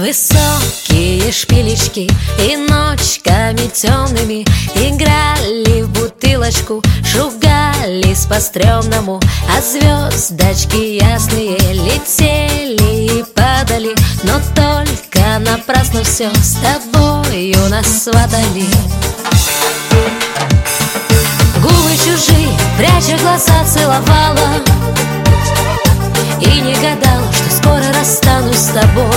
Высокие шпилечки и ночками темными играли в бутылочку, шугались по-стрёмному, а звездочки ясные летели и падали. Но только напрасно все с тобою нас сватали. Губы чужие, пряча глаза, целовала и не гадала, что скоро расстанусь с тобой.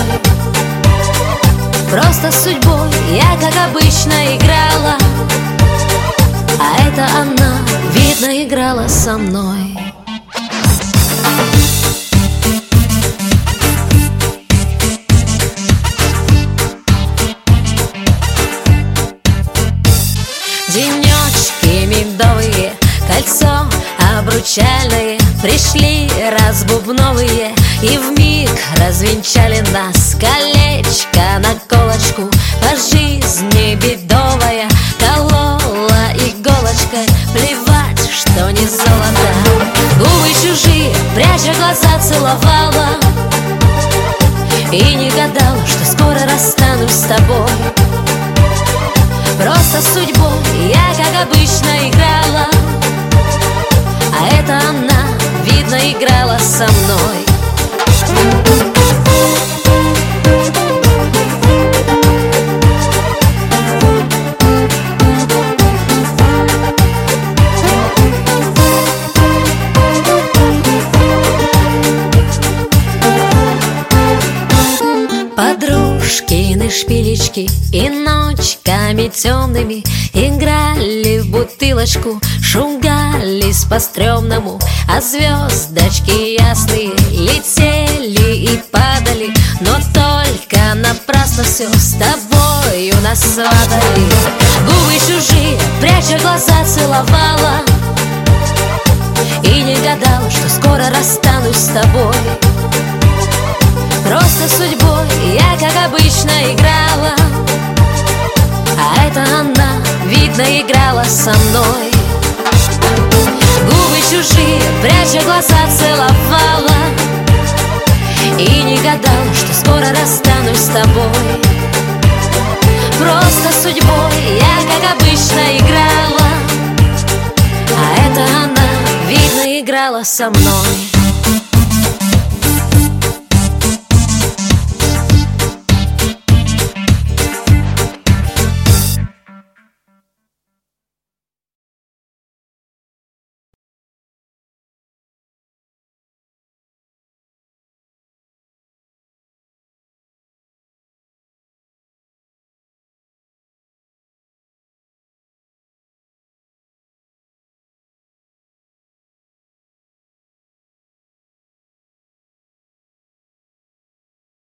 Просто с судьбой я, как обычно, играла, а это она, видно, играла со мной. Денечки медовые, кольцо обручальное, пришли разбубновые и вмиг развенчали нас. Колечко на колочку, по жизни бедовая, колола иголочкой, плевать, что не золото. Губы чужие, пряча глаза, целовала и не гадала, что скоро расстанусь с тобой. Просто с судьбой я, как обычно, играла, а это она, видно, играла со мной. Подружкины шпилечки и ночками темными играли в бутылочку, шугались по-стрёмному, а звездочки ясные летели и падали. Но только напрасно все с тобою нас сватали. Губы чужие, пряча глаза, целовала и не гадала, что скоро расстанусь с тобой. Просто судьбой я, как обычно, играла, а это она, видно, играла со мной. Губы чужие, пряча глаза, целовала и не гадала, что скоро расстанусь с тобой. Просто судьбой я, как обычно, играла, а это она, видно, играла со мной.